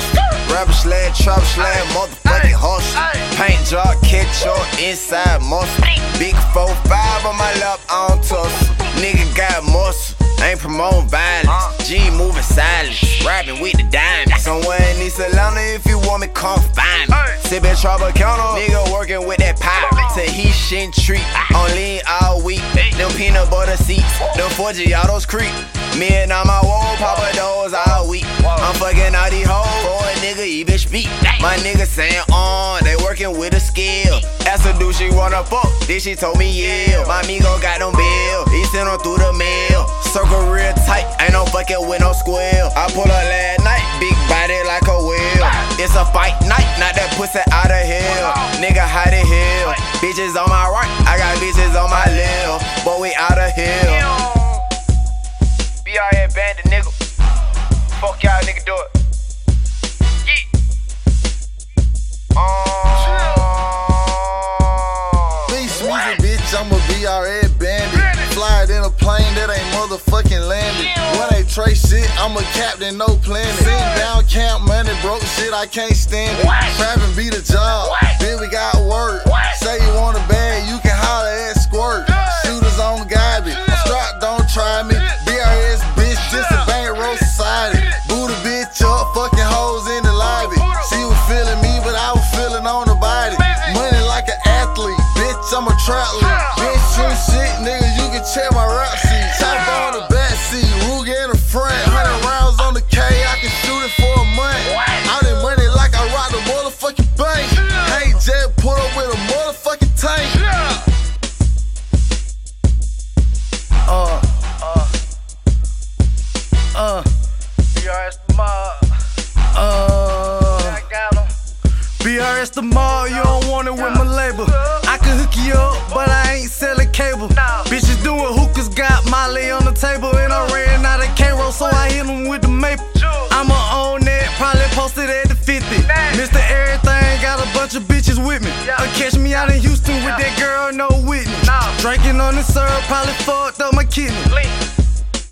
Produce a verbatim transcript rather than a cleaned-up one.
monster. Rapper sled, trap sled, motherfucking hustle. Paint job, ketchup, inside muscle. Big four five on my lap, I don't tussle. Nigga got muscle, ain't promoting violence. G moving silent, rapping with the diamonds. Somewhere in East Atlanta, if you want me, come find me. Sippin' Tropicana, nigga working with that pop. Say he shouldn't treat, on lean all week. Them peanut butter seats, them Forgiatos creep. Me and all my wall, Papa those all week. I'm fucking all these hoes, for a nigga even speak. My nigga saying on, they working with a skill. Asked her do she wanna fuck, then she told me yeah. My amigo got them bills, he sent them through the mail. Circle real tight, ain't no fucking with no square. I pull up last night, big body like a whale. It's a fight night, not that pussy out of hell. Nigga how the hell, bitches on my right, I got bitches on my left. But we out of hell. B R A bandit nigga, fuck y'all nigga do it. Yeah. Uh, Beast music, bitch, I'm a B R A bandit. Fly it in a plane that ain't motherfucking landed. When they trace shit, I'm a captain, no planet. Sitting down camp, money broke shit, I can't stand it. Trapping be the job, then we got work. Say you want a bag, you can holler at Squirt. Shooters on garbage, strap, don't try me. B R S bitch, just a bankroll society. Boot a bitch up, fucking hoes in the lobby. She was feeling me, but I was feeling on the body. Money like an athlete, bitch, I'm a trap lead. Bitch, shoot shit, nigga, you can check my rap sheet. Chopper on the back seat, Ruger in the front. Hundred rounds on the K, I can shoot it for a month. All that money like I rock the motherfucking bank. Hey, Jet, put up with a motherfucking tank. Uh, uh, uh, B R S the mob. uh. I got 'em. B R S the mall, you don't want it with my label. I can hook you up, but I ain't selling cable. Bitches doing hookahs, got Molly on the table. And I ran out of K-Roll, so I hit them with the maple. I'ma own that, probably posted at the fifty. Mister Everything, got a bunch of bitches with me. Uh, catch me out in Houston with that girl, no witness. Drinking on the syrup, probably fucked up my kidney.